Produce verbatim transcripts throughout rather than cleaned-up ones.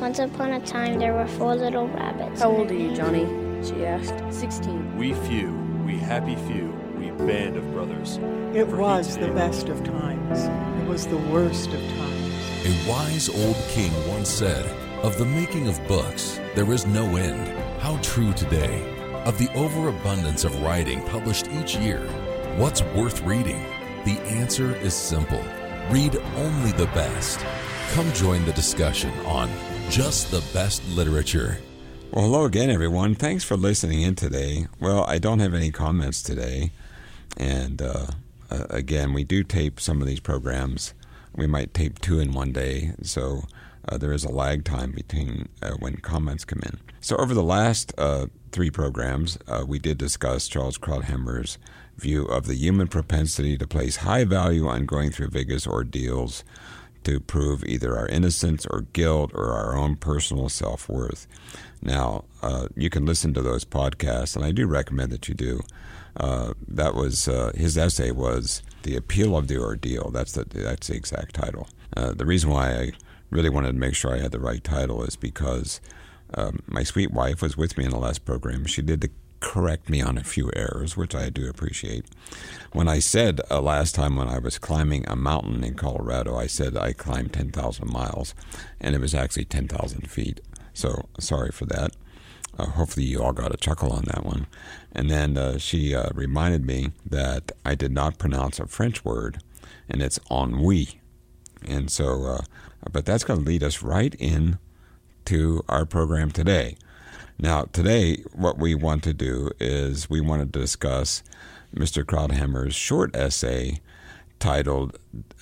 Once upon a time, there were four little rabbits. How old are you, Johnny? She asked. Sixteen. We few, we happy few, we band of brothers. It For was he the best of times. It was the worst of times. A wise old king once said, "Of the making of books, there is no end." How true today. Of the overabundance of writing published each year, what's worth reading? The answer is simple. Read only the best. Come join the discussion on Just the Best Literature. Well, hello again, everyone. Thanks for listening in today. Well, I don't have any comments today. And uh, uh, again, we do tape some of these programs. We might tape two in one day. So uh, there is a lag time between uh, when comments come in. So over the last uh, three programs, uh, we did discuss Charles Krauthammer's view of the human propensity to place high value on going through vigorous ordeals to prove either our innocence or guilt or our own personal self-worth. Now, uh, you can listen to those podcasts, and I do recommend that you do. Uh, that was uh, his essay was The Appeal of the Ordeal. That's the that's the exact title. Uh, the reason why I really wanted to make sure I had the right title is because um, my sweet wife was with me in the last program. She did correct me on a few errors, which I do appreciate. When I said uh, last time when I was climbing a mountain in Colorado, I said I climbed ten thousand miles, and it was actually ten thousand feet. So sorry for that. Uh, hopefully you all got a chuckle on that one. And then uh, she uh, reminded me that I did not pronounce a French word, and it's ennui. And so, uh, but that's going to lead us right in to our program today. Now, today, what we want to do is we want to discuss Mister Krauthammer's short essay titled,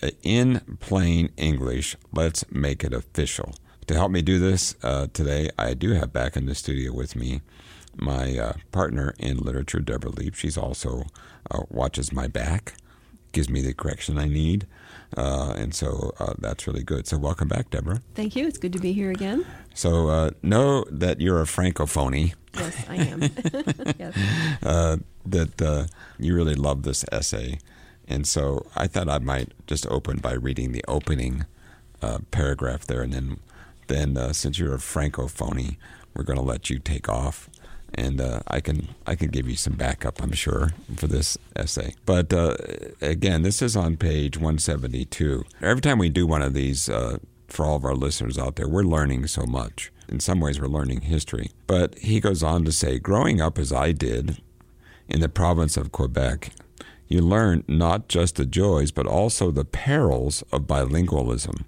In Plain English, Let's Make It Official. To help me do this uh, today, I do have back in the studio with me my uh, partner in literature, Deborah Leap. She's also uh, watches my back, gives me the correction I need, uh, and so uh, that's really good. So welcome back, Deborah. Thank you. It's good to be here again. So uh, know that you're a francophony. Yes, I am. Yes. Uh, that uh, you really love this essay. And so I thought I might just open by reading the opening uh, paragraph there, and then then uh, since you're a francophony, we're going to let you take off, and uh, I can I can give you some backup, I'm sure, for this essay. But uh, again, this is on page one seventy-two. Every time we do one of these, uh, for all of our listeners out there, we're learning so much. In some ways, we're learning history. But he goes on to say, growing up as I did in the province of Quebec, you learn not just the joys, but also the perils of bilingualism.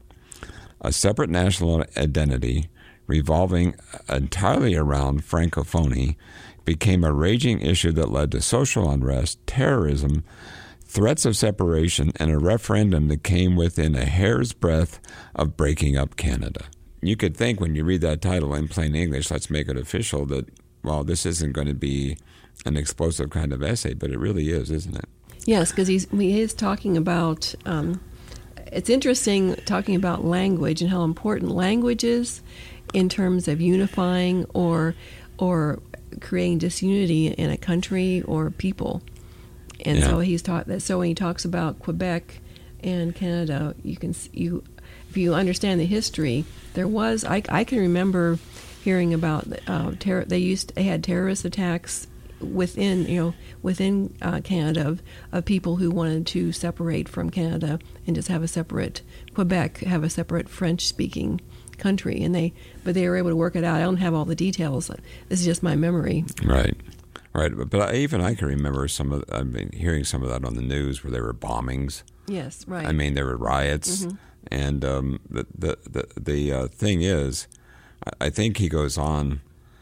A separate national identity revolving entirely around Francophonie became a raging issue that led to social unrest, terrorism, threats of separation, and a referendum that came within a hair's breadth of breaking up Canada. You could think when you read that title in plain English, let's make it official, that, well, this isn't going to be an explosive kind of essay, but it really is, isn't it? Yes, because he's he is talking about, um, it's interesting talking about language and how important language is in terms of unifying or or creating disunity in a country or people. And yeah. so he's taught that. So when he talks about Quebec and Canada, you can you if you understand the history, there was I, I can remember hearing about uh, terror. They used they had terrorist attacks within you know within uh, Canada of, of people who wanted to separate from Canada and just have a separate Quebec, have a separate French speaking country, and they but they were able to work it out. I don't have all the details. This is just my memory. Right. Right, but, but I, even I can remember some of. I mean, hearing some of that on the news where there were bombings. Yes, right. I mean, there were riots, mm-hmm. and um, the the the, the uh, thing is, I think he goes on.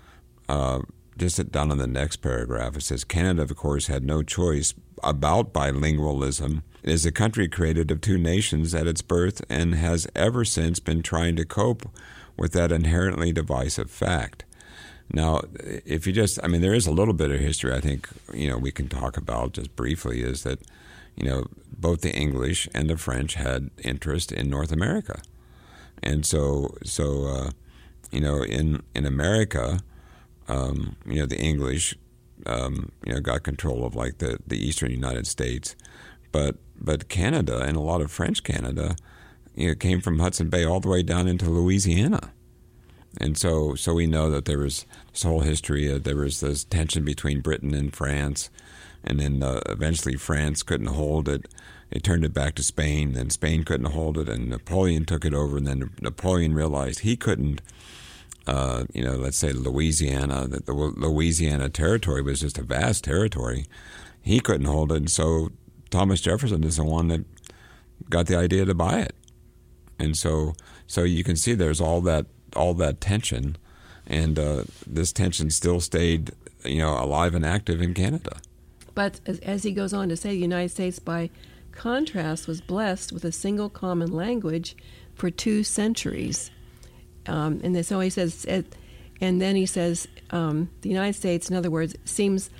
Uh, just down in the next paragraph, it says, Canada, of course, had no choice about bilingualism. It is a country created of two nations at its birth and has ever since been trying to cope with that inherently divisive fact. Now, if you just, I mean, there is a little bit of history I think, you know, we can talk about just briefly is that, you know, both the English and the French had interest in North America. And so, so uh, you know, in, in America, um, you know, the English, um, you know, got control of like the, the eastern United States. But but Canada and a lot of French Canada, you know, came from Hudson Bay all the way down into Louisiana. And so, so we know that there was this whole history. Uh, there was this tension between Britain and France, and then uh, eventually France couldn't hold it. It turned it back to Spain. Then Spain couldn't hold it, and Napoleon took it over. And then Napoleon realized he couldn't, uh, you know, let's say Louisiana, that the Louisiana territory was just a vast territory. He couldn't hold it, and so Thomas Jefferson is the one that got the idea to buy it. And so, so you can see there's all that all that tension, and uh, this tension still stayed, you know, alive and active in Canada. But as, as he goes on to say, the United States, by contrast, was blessed with a single common language for two centuries. Um, and so he says, and then he says, um, the United States, in other words, seems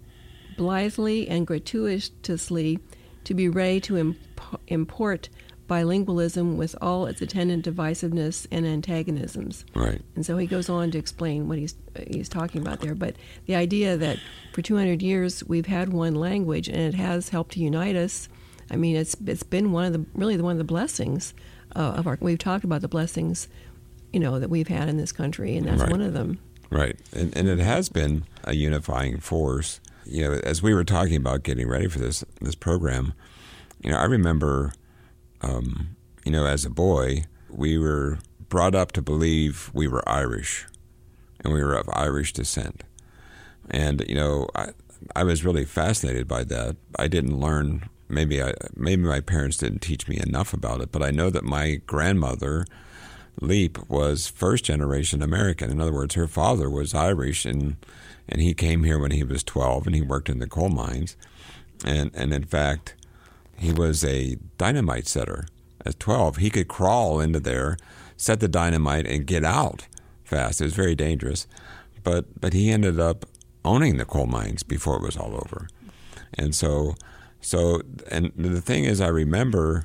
blithely and gratuitously to be ready to imp- import bilingualism with all its attendant divisiveness and antagonisms. Right. And so he goes on to explain what he's he's talking about there. But the idea that for two hundred years we've had one language and it has helped to unite us. I mean, it's it's been one of the really one of the blessings uh, of our. We've talked about the blessings, you know, that we've had in this country, and that's right. one of them. Right, and and it has been a unifying force. You know, as we were talking about getting ready for this this program, you know, I remember. Um, you know, as a boy, we were brought up to believe we were Irish, and we were of Irish descent. And you know, I, I was really fascinated by that. I didn't learn. Maybe I, maybe my parents didn't teach me enough about it. But I know that my grandmother, Leap, was first generation American. In other words, her father was Irish, and and he came here when he was twelve, and he worked in the coal mines, and and in fact. He was a dynamite setter. At twelve, he could crawl into there, set the dynamite, and get out fast. It was very dangerous. But but he ended up owning the coal mines before it was all over. And so, so and the thing is, I remember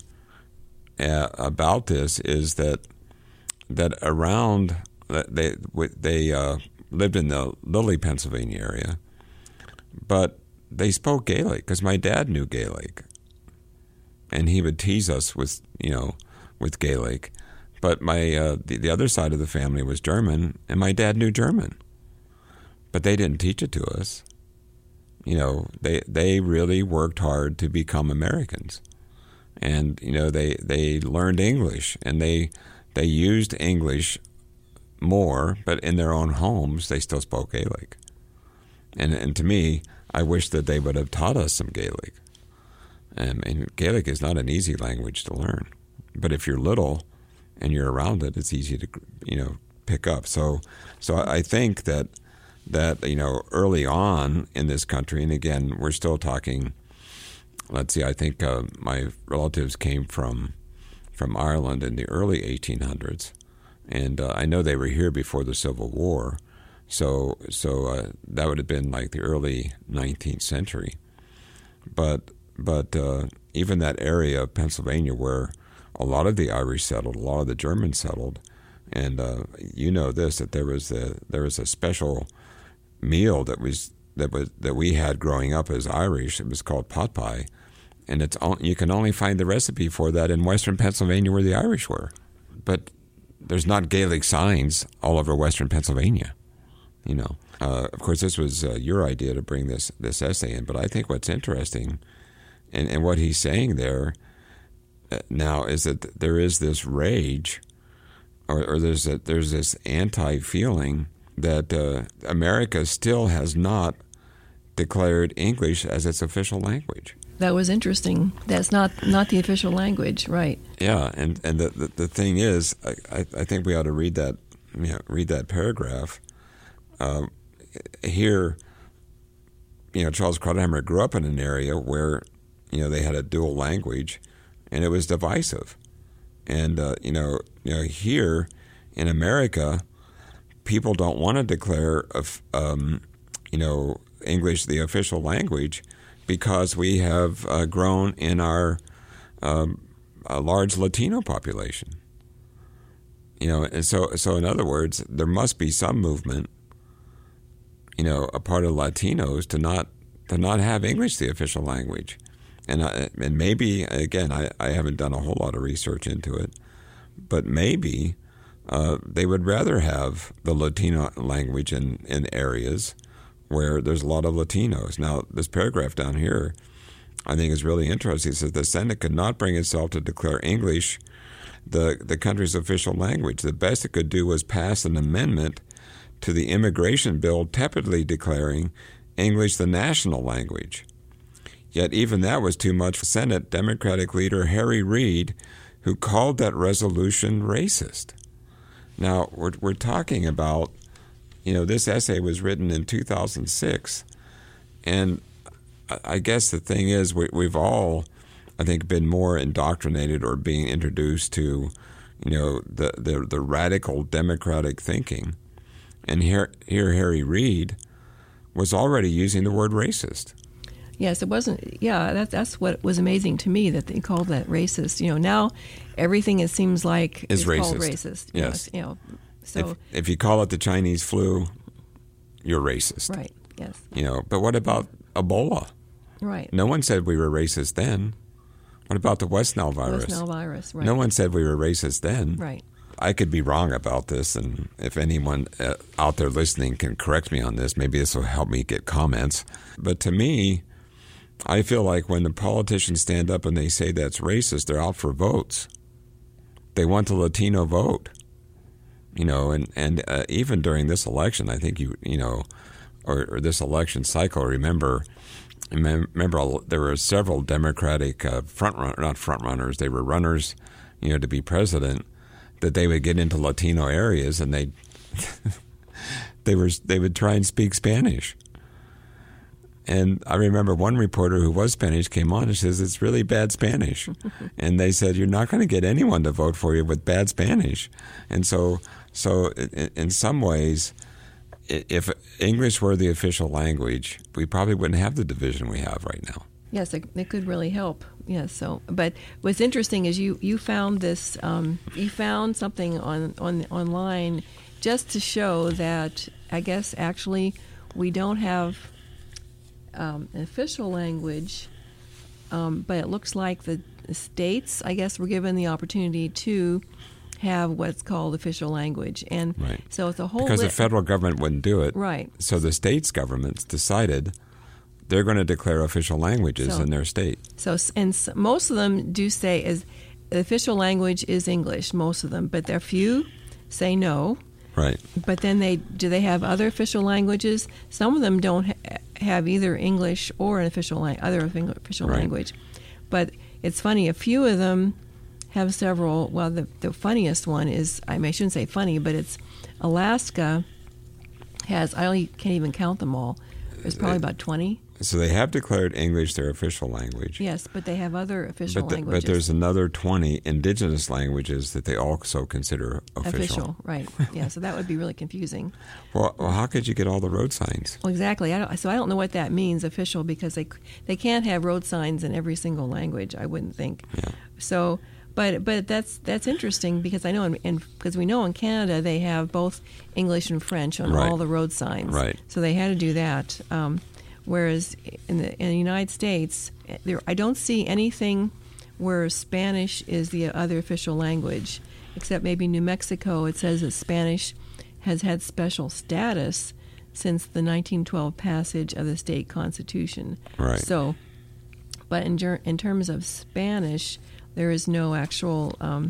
uh, about this is that that around, they, they uh, lived in the Lilly, Pennsylvania area, but they spoke Gaelic because my dad knew Gaelic. And he would tease us with, you know, with Gaelic. But my uh, the, the other side of the family was German, and my dad knew German. But they didn't teach it to us. You know, they they really worked hard to become Americans. And, you know, they, they learned English, and they they used English more, but in their own homes, they still spoke Gaelic. And and to me, I wish that they would have taught us some Gaelic. Um, and Gaelic is not an easy language to learn, but if you're little and you're around it, it's easy to, you know, pick up. So, so I think that that you know early on in this country, and again, we're still talking. Let's see, I think uh, my relatives came from from Ireland in the early eighteen hundreds, and uh, I know they were here before the Civil War, so so uh, that would have been like the early nineteenth century, but. But uh, even that area of Pennsylvania where a lot of the Irish settled, a lot of the Germans settled, and uh, you know this that there was a there was a special meal that was that was that we had growing up as Irish. It was called pot pie, and it's you can only find the recipe for that in Western Pennsylvania where the Irish were. But there's not Gaelic signs all over Western Pennsylvania, you know. Uh, of course, this was uh, your idea to bring this this essay in, but I think what's interesting. And, and what he's saying there now is that there is this rage, or, or there's a, there's this anti-feeling that uh, America still has not declared English as its official language. That was interesting. That's not not the official language, right? Yeah, and and the the, the thing is, I, I think we ought to read that you know, read that paragraph. Um, here, you know, Charles Krauthammer grew up in an area where. You know, they had a dual language, and it was divisive. And uh, you know, you know, here in America, people don't want to declare, of, um, you know, English the official language because we have uh, grown in our um, a large Latino population. You know, and so so in other words, there must be some movement, you know, a part of Latinos to not to not have English the official language. And I, and maybe, again, I, I haven't done a whole lot of research into it, but maybe uh, they would rather have the Latino language in, in areas where there's a lot of Latinos. Now, this paragraph down here, I think, is really interesting. It says the Senate could not bring itself to declare English the, the country's official language. The best it could do was pass an amendment to the immigration bill tepidly declaring English the national language. Yet even that was too much for Senate Democratic leader Harry Reid, who called that resolution racist. Now, we're, we're talking about, you know, this essay was written in two thousand six, and I guess the thing is we, we've all, I think, been more indoctrinated or being introduced to, you know, the, the, the radical democratic thinking. And here, here Harry Reid was already using the word racist. Yes, it wasn't. Yeah, that's that's what was amazing to me, that they called that racist. You know, now everything it seems like is, is racist. called racist. You yes. Know, you know, so if, if you call it the Chinese flu, you're racist. Right. Yes. You know, but what about Ebola? Right. No one said we were racist then. What about the West Nile virus? West Nile virus. Right. No one said we were racist then. Right. I could be wrong about this, and if anyone uh, out there listening can correct me on this, maybe this will help me get comments. But to me, I feel like when the politicians stand up and they say that's racist, they're out for votes. They want the Latino vote. You know, and, and uh, even during this election, I think you, you know, or, or this election cycle, remember, remember there were several Democratic uh, front run, not front runners, they were runners, you know, to be president, that they would get into Latino areas and they they were they would try and speak Spanish. And I remember one reporter who was Spanish came on and says, it's really bad Spanish. And they said, you're not going to get anyone to vote for you with bad Spanish. And so, so in some ways, if English were the official language, we probably wouldn't have the division we have right now. Yes, it, it could really help. Yes. So, but what's interesting is you, you found this. Um, you found something on, on online just to show that I guess actually we don't have um, an official language, um, but it looks like the states, I guess, were given the opportunity to have what's called official language, and right. so it's a whole because li- the federal government wouldn't do it. Right. So the states' governments decided they're going to declare official languages so, in their state. So, and so most of them do say is the official language is English. Most of them, but there are few say no. Right. But then they do they have other official languages? Some of them don't ha- have either English or an official la- other official right. language. But it's funny. A few of them have several. Well, the the funniest one is I, mean, I shouldn't say funny, but it's Alaska has I only can't even count them all. There's probably about twenty. So they have declared English their official language. Yes, but they have other official but the, languages. But there's another twenty indigenous languages that they also consider official. Official, right. Yeah, so that would be really confusing. Well, well how could you get all the road signs? Well, exactly. I don't, so I don't know what that means, official, because they they can't have road signs in every single language, I wouldn't think. Yeah. So, but but that's that's interesting because I know, in because we know in Canada they have both English and French on right. all the road signs. Right. So they had to do that. Um, Whereas in the, in the United States, there I don't see anything where Spanish is the other official language, except maybe New Mexico. It says that Spanish has had special status since the nineteen twelve passage of the state constitution. Right. So, but in ger- in terms of Spanish, there is no actual um,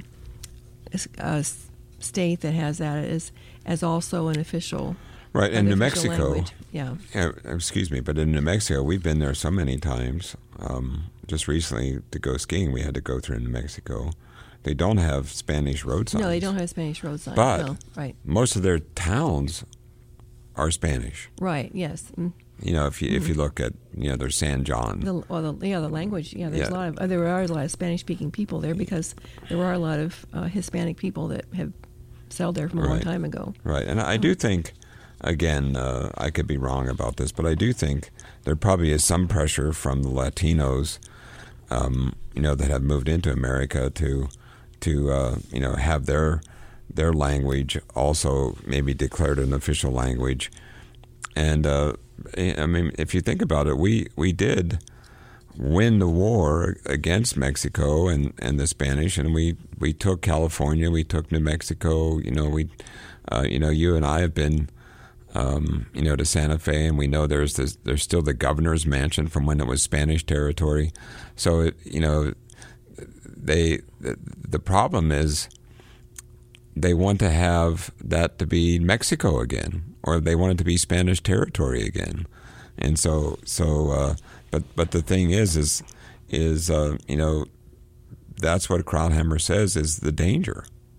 uh, state that has that as as also an official. Right, in New Mexico, language. yeah. yeah. Excuse me, but in New Mexico, we've been there so many times. Um, just recently, to go skiing, we had to go through New Mexico. They don't have Spanish road signs. No, they don't have Spanish road signs. But no. right. most of their towns are Spanish. Right. Yes. Mm. You know, if you mm. if you look at you know, there's San John. The, well, the, yeah, the language. Yeah, there's yeah. a lot of uh, there are a lot of Spanish-speaking people there because there are a lot of uh, Hispanic people that have settled there from a right. long time ago. Right, and I do think. Again, uh, I could be wrong about this, but I do think there probably is some pressure from the Latinos, um, you know, that have moved into America to, to uh, you know, have their their language also maybe declared an official language. And uh, I mean, if you think about it, we we did win the war against Mexico and, and the Spanish, and we, we took California, we took New Mexico. You know, we, uh, you know, you and I have been, um, you know, to Santa Fe, and we know there's this, there's still the governor's mansion from when it was Spanish territory. So it, you know, they the, the problem is they want to have that to be Mexico again, or they want it to be Spanish territory again, and so so. Uh, But but the thing is is is uh, you know, that's what Krauthammer says is the danger.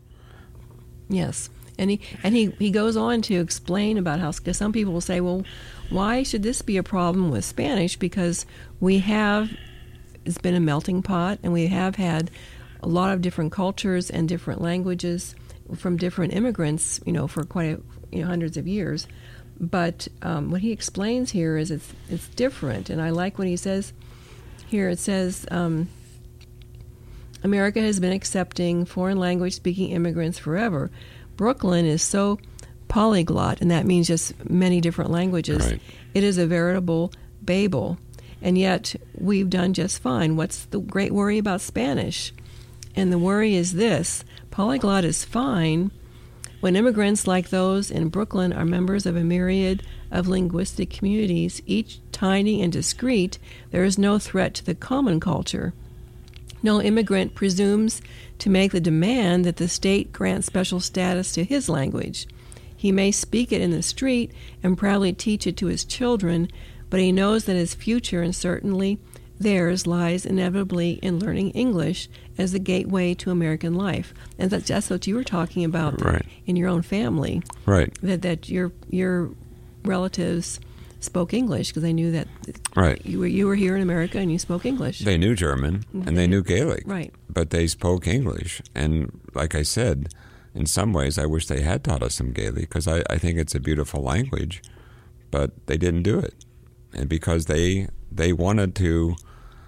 Yes, and he and he, he goes on to explain about how, because some people will say, well, why should this be a problem with Spanish? Because we have, it's been a melting pot, and we have had a lot of different cultures and different languages from different immigrants, you know, for quite a, you know, hundreds of years. But um, what he explains here is it's it's different, and I like what he says here. It says, um, America has been accepting foreign language-speaking immigrants forever. Brooklyn is so polyglot, and that means just many different languages. Right. It is a veritable Babel, and yet we've done just fine. What's the great worry about Spanish? And the worry is this: polyglot is fine when immigrants like those in Brooklyn are members of a myriad of linguistic communities, each tiny and discrete. There is no threat to the common culture. No immigrant presumes to make the demand that the state grant special status to his language. He may speak it in the street and proudly teach it to his children, but he knows that his future, and certainly theirs, lies inevitably in learning English as the gateway to American life. And that's, that's what you were talking about Right. in your own family. Right. That that your your relatives spoke English because they knew that Right. you were you were here in America and you spoke English. They knew German and they knew Gaelic. Right. But they spoke English. And like I said, in some ways I wish they had taught us some Gaelic, because I, I think it's a beautiful language, but they didn't do it. And because they they wanted to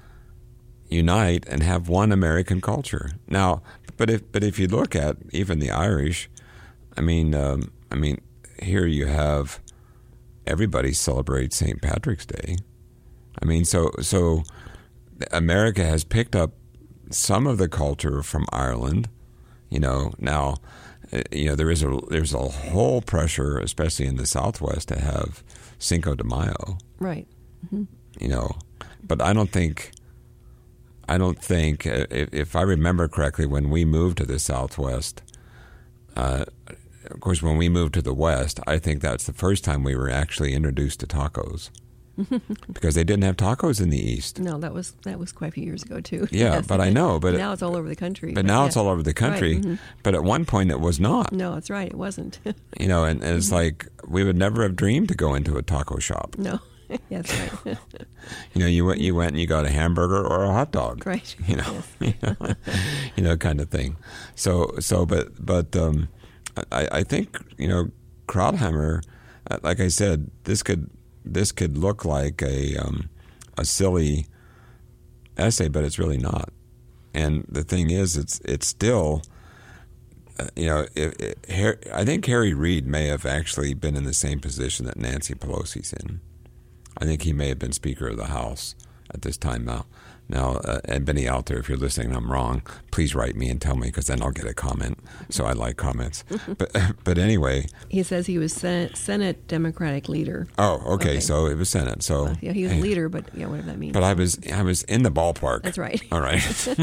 unite and have one American culture. Now, but if but if you look at even the Irish, I mean, um, I mean, here you have everybody celebrates Saint Patrick's Day. I mean, so so America has picked up some of the culture from Ireland. You know, now, you know, there is a there's a whole pressure, especially in the Southwest, to have Cinco de Mayo. Right. Mm-hmm. You know, but I don't think. I don't think, if, if I remember correctly, when we moved to the Southwest, uh, of course, when we moved to the West, I think that's the first time we were actually introduced to tacos, because they didn't have tacos in the East. No, that was that was quite a few years ago too. Yeah, Yes. but I know, but now it's all over the country. But now yeah. it's all over the country. Right. Mm-hmm. But at one point, it was not. No, that's right. It wasn't. You know, and, and it's Mm-hmm. like we would never have dreamed to go into a taco shop. No. Yeah, that's right. You know, you went, you went and you got a hamburger or a hot dog. Right. You know, you know, you know, kind of thing. So, so, but, but, um, I, I think, you know, Krauthammer, like I said, this could, this could look like a, um, a silly essay, but it's really not. And the thing is, it's, it's still, uh, you know, it, it, Harry, I think Harry Reid may have actually been in the same position that Nancy Pelosi's in. I think he may have been Speaker of the House at this time now. Now, uh, and Benny out there, if you're listening and I'm wrong, please write me and tell me, because then I'll get a comment. So I like comments. But but anyway. He says he was Senate, Senate Democratic leader. Oh, okay, Okay. So it was Senate. So Uh, yeah, he was a leader, but yeah, whatever that means. But I was I was in the ballpark. That's right. All right.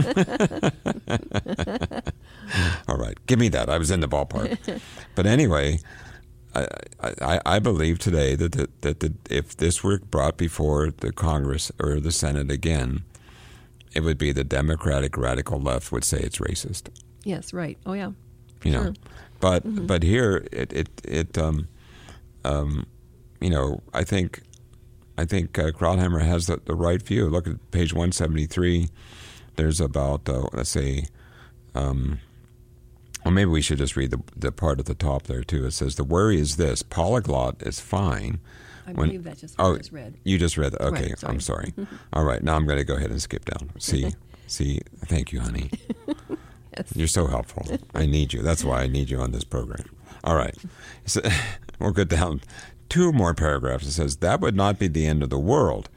All right. Give me that. I was in the ballpark. But anyway, I, I, I believe today that the, that the, if this were brought before the Congress or the Senate again, it would be the Democratic radical left would say it's racist. Yes, right. Oh, yeah. You Sure. know, but Mm-hmm. but here it it it um um you know I think I think uh, Krauthammer has the, the right view. Look at page one seventy-three. There's about uh, let's say. Um, Well, maybe we should just read the the part at the top there, too. It says, the worry is this: polyglot is fine. I when- believe that's just what oh, I just read. You just read that. Okay, Right, sorry. I'm sorry. All right, now I'm going to go ahead and skip down. See, see, thank you, honey. Yes. You're so helpful. I need you. That's why I need you on this program. All right. So, we'll go down two more paragraphs. It says, that would not be the end of the world.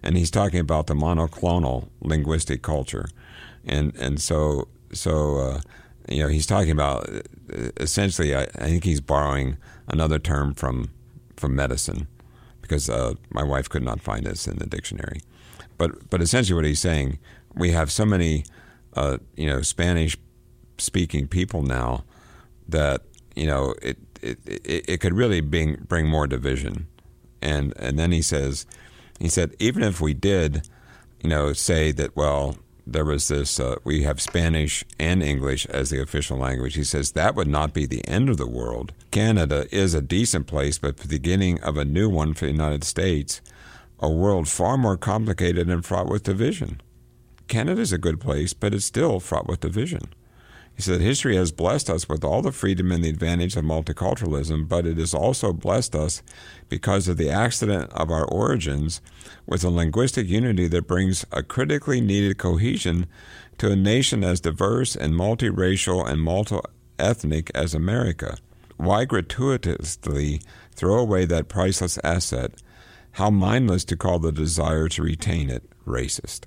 and he's talking about the monoclonal linguistic culture, and and so so uh, you know he's talking about uh, essentially. I, I think he's borrowing another term from from medicine, because uh, my wife could not find this in the dictionary, but but essentially what he's saying, we have so many uh, you know Spanish speaking people now that you know it it, it, it could really bring bring more division. And and then he says, he said, even if we did, you know, say that, well, there was this, uh, we have Spanish and English as the official language, he says that would not be the end of the world. Canada is a decent place, but the beginning of a new one for the United States, a world far more complicated and fraught with division. Canada's a good place, but it's still fraught with division. He said, history has blessed us with all the freedom and the advantage of multiculturalism, but it has also blessed us because of the accident of our origins with a linguistic unity that brings a critically needed cohesion to a nation as diverse and multiracial and multi-ethnic as America. Why gratuitously throw away that priceless asset? How mindless to call the desire to retain it racist.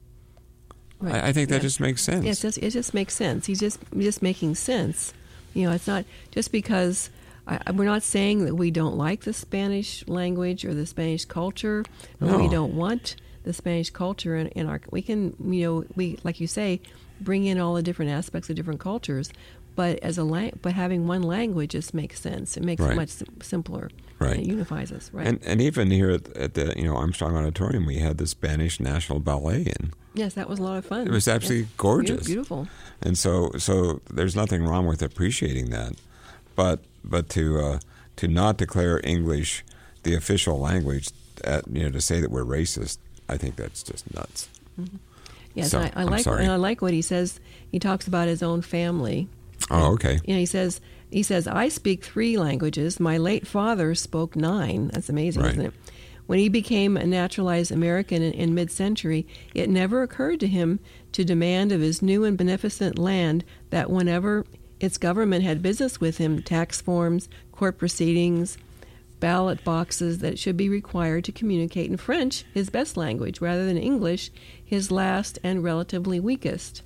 Right. I, I think that yeah. just makes sense. Yes, it just makes sense. He's just just making sense. You know, it's not just because I, we're not saying that we don't like the Spanish language or the Spanish culture, or No. we don't want the Spanish culture in, in our. We can, you know, we like you say, bring in all the different aspects of different cultures, but as a lang- but having one language just makes sense. It makes Right. it much sim- simpler. Right. It unifies us. Right. And and even here at, at the you know Armstrong Auditorium, we had the Spanish National Ballet in. Yes, that was a lot of fun. It was absolutely Yes. gorgeous, beautiful. And so so there's nothing wrong with appreciating that, but but to uh, to not declare English the official language, at, you know, to say that we're racist, I think that's just nuts. Mm-hmm. Yes, So, I, I I'm like sorry. and I like what he says. He talks about his own family. Oh, okay. You know, he says he says I speak three languages. My late father spoke nine. That's amazing, Right. isn't it? When he became a naturalized American in, in mid-century, it never occurred to him to demand of his new and beneficent land that whenever its government had business with him, tax forms, court proceedings, ballot boxes, that it should be required to communicate in French, his best language, rather than English, his last and relatively weakest.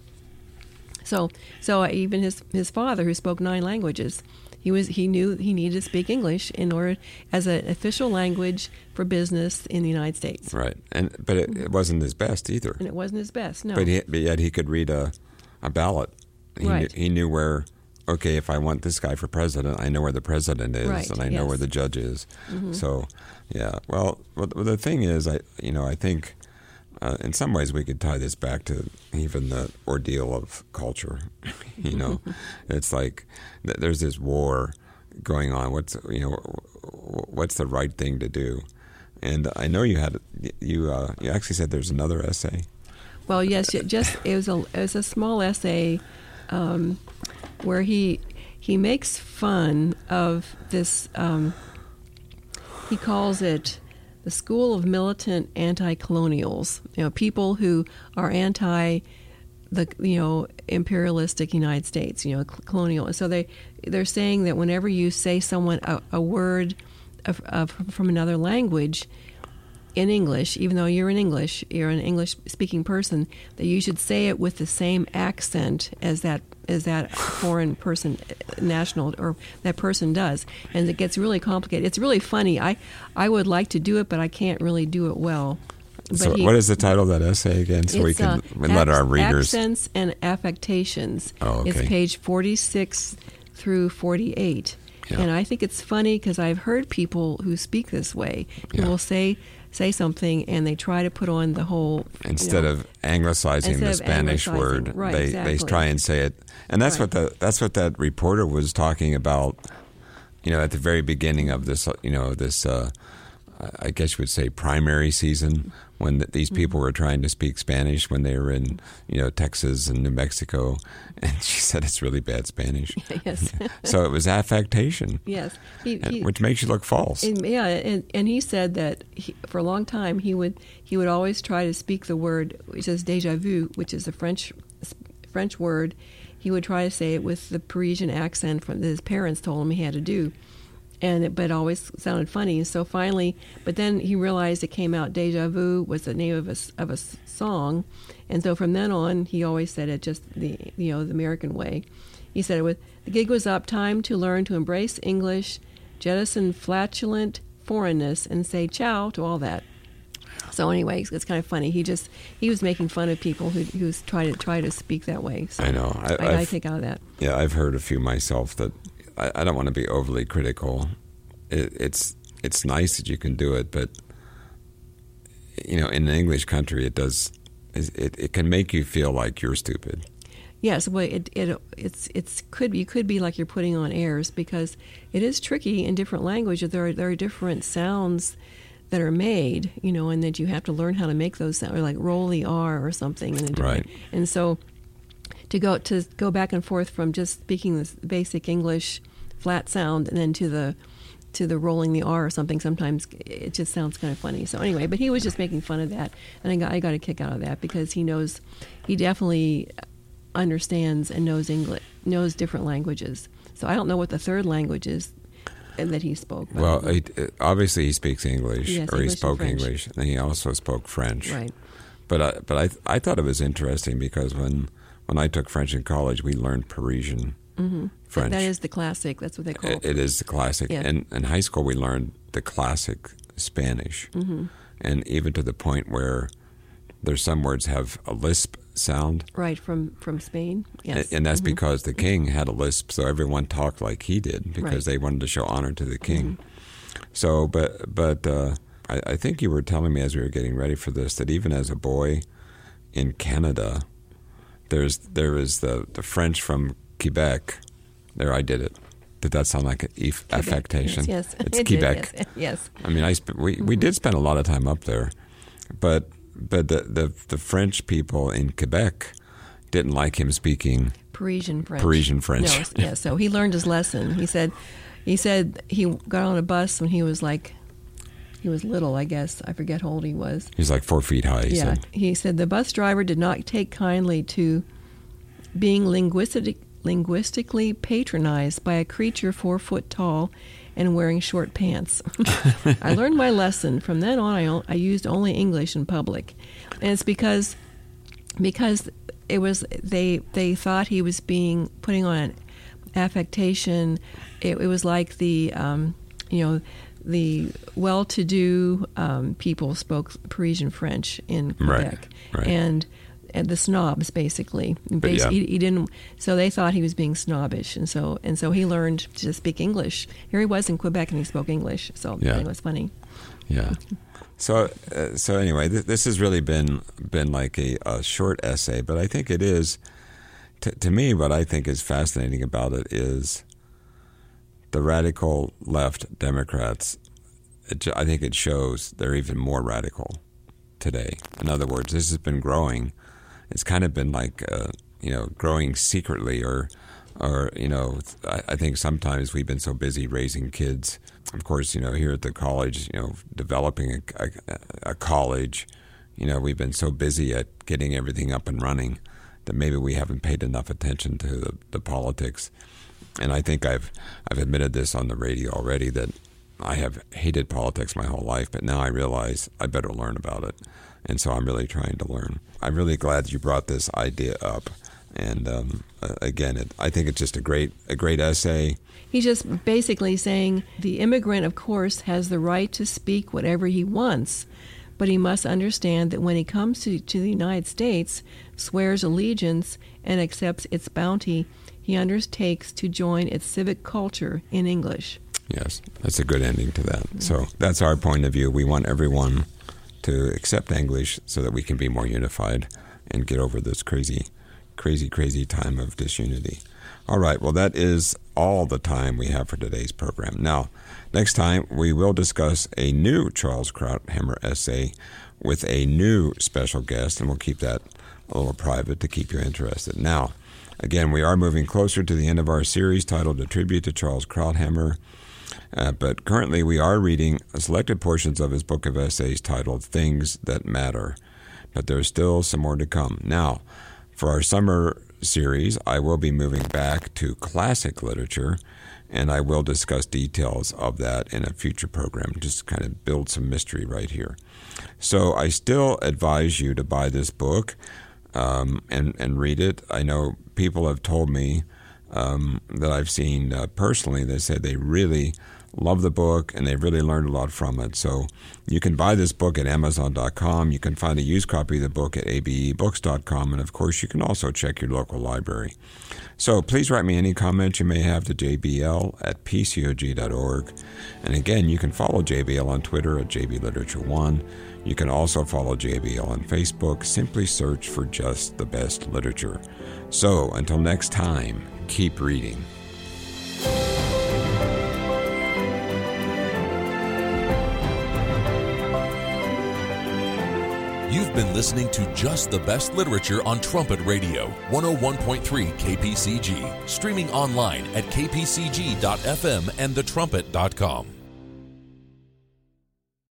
So, so even his his father, who spoke nine languages, he was he knew he needed to speak English in order as an official language for business in the United States. Right, and but it, it wasn't his best either. And it wasn't his best, no. But, he, but yet he could read a a ballot. He Right. knew, he knew where. Okay, if I want this guy for president, I know where the president is, Right, and I know yes. where the judge is. Mhm. So, yeah. Well, well, the thing is, I you know I think uh, in some ways we could tie this back to even the ordeal of culture. you know, it's like th- there's this war going on. What's you know what's the right thing to do? And I know you had you uh, you actually said there's another essay. Well, yes, it just it was a it was a small essay um, where he he makes fun of this. Um, he calls it the School of Militant Anti-Colonials. You know, people who are anti the you know imperialistic United States. You know, colonial. So they they're saying that whenever you say someone a, a word of, of from another language in English, even though you're in English, you're an English-speaking person, that you should say it with the same accent as that as that foreign person, national, or that person does. And it gets really complicated. It's really funny. I, I would like to do it, but I can't really do it well. But So, he- what is the title of that essay again? So we it's, can uh, let our Acc- readers. Accents and Affectations. Oh, okay. It's page forty-six through forty-eight. Yeah. And I think it's funny because I've heard people who speak this way who Yeah. will say say something and they try to put on the whole Instead you know, of anglicizing Instead the of Spanish anglicizing, word, right, they they exactly. try and say it, and that's Right. what the that's what that reporter was talking about. You know, at the very beginning of this, you know, this uh, I guess you would say primary season, when th- these people Mm-hmm. were trying to speak Spanish when they were in, you know, Texas and New Mexico, and she said it's really bad Spanish. Yes. So it was affectation, Yes. He, and- he, which makes you look false. and, yeah, and, and he said that he, for a long time he would he would always try to speak the word, which is déjà vu, which is a French French word. He would try to say it with the Parisian accent from that his parents told him he had to do. and it, but it always sounded funny. So finally, but then he realized it came out. Deja vu was the name of a s- of a s- song, and so from then on, he always said it just the you know the American way. He said it with the gig was up. Time to learn to embrace English, jettison flatulent foreignness, and say ciao to all that. So anyway, it's kind of funny. He just he was making fun of people who who's try to try to speak that way. So I know. I, I, I take out of that. Yeah, I've heard a few myself that I, I don't want to be overly critical. It, it's it's nice that you can do it, but you know, in an English country, it does it it can make you feel like you're stupid. Yes, well, it it it's it's could you could be like you're putting on airs because it is tricky in different languages. There are there are different sounds that are made, you know, and that you have to learn how to make those sounds, or like roll the R or something. And right. And so to go to go back and forth from just speaking this basic English flat sound and then to the to the rolling the R or something, sometimes it just sounds kind of funny. So anyway, but he was just making fun of that, and I got I got a kick out of that because he knows he definitely understands and knows English, knows different languages. So I don't know what the third language is that he spoke. Well, he, obviously he speaks English, yes, or he English spoke and English, and he also spoke French. Right. But I, but I I thought it was interesting because when when I took French in college, we learned Parisian mm-hmm. French. That is the classic. That's what they call it. It is the classic. Yeah. And in high school, we learned the classic Spanish, mm-hmm. and even to the point where there's some words have a lisp sound. Right, from, from Spain, yes. And, and that's mm-hmm. because the king had a lisp, so everyone talked like he did because right. they wanted to show honor to the king. Mm-hmm. So, but but uh, I, I think you were telling me as we were getting ready for this that even as a boy in Canada, there's there is the, the French from Quebec. There, I did it. Did that sound like an eff- affectation? Yes, yes. It's it Quebec. Did, yes, yes. I mean, I sp- we mm-hmm. we did spend a lot of time up there, but but the, the the French people in Quebec didn't like him speaking Parisian French. Parisian French. No, yeah. So he learned his lesson. He said, he said he got on a bus when he was like, he was little, I guess. I forget how old he was. He's like four feet high. He yeah. said. He said the bus driver did not take kindly to being linguistic, linguistically patronized by a creature four foot tall and wearing short pants. I learned my lesson. From then on, I, I used only English in public, and it's because because it was they they thought he was being putting on an affectation. It, it was like the um, you know the well-to-do um, people spoke Parisian French in Quebec, right, right. and. And the snobs, basically. But yeah. he, he didn't. So they thought he was being snobbish, and so and so he learned to speak English. Here he was in Quebec, and he spoke English. So yeah. it was funny. Yeah. So uh, so anyway, th- this has really been been like a, a short essay, but I think it is. T- to me, what I think is fascinating about it is the radical left Democrats. It, ju- I think it shows they're even more radical today. In other words, this has been growing. It's kind of been like, uh, you know, growing secretly, or, or you know, I, I think sometimes we've been so busy raising kids. Of course, you know, here at the college, you know, developing a, a, a college, you know, we've been so busy at getting everything up and running that maybe we haven't paid enough attention to the, the politics. And I think I've I've admitted this on the radio already that I have hated politics my whole life, but now I realize I better learn about it. And so I'm really trying to learn. I'm really glad you brought this idea up. And um, uh, again, it, I think it's just a great a great essay. He's just basically saying the immigrant, of course, has the right to speak whatever he wants, but he must understand that when he comes to, to the United States, swears allegiance, and accepts its bounty, he undertakes to join its civic culture in English. Yes, that's a good ending to that. So that's our point of view. We want everyone to accept English so that we can be more unified and get over this crazy, crazy, crazy time of disunity. All right, well, that is all the time we have for today's program. Now, next time we will discuss a new Charles Krauthammer essay with a new special guest, and we'll keep that a little private to keep you interested. Now, again, we are moving closer to the end of our series titled A Tribute to Charles Krauthammer. Uh, but currently we are reading selected portions of his book of essays titled Things That Matter. But there's still some more to come. Now, for our summer series, I will be moving back to classic literature, and I will discuss details of that in a future program, just kind of build some mystery right here. So I still advise you to buy this book um, and, and read it. I know people have told me um, that I've seen uh, personally, they said they really love the book and they really learned a lot from it. So you can buy this book at amazon dot com. You can find a used copy of the book at a b e books dot com. And of course, you can also check your local library. So please write me any comments you may have to j b l at p c o g dot org. And again, you can follow J B L on Twitter at j b literature one. You can also follow J B L on Facebook. Simply search for Just the Best Literature. So until next time, keep reading. You've been listening to Just the Best Literature on Trumpet Radio, one oh one point three K P C G, streaming online at k p c g dot f m and the trumpet dot com.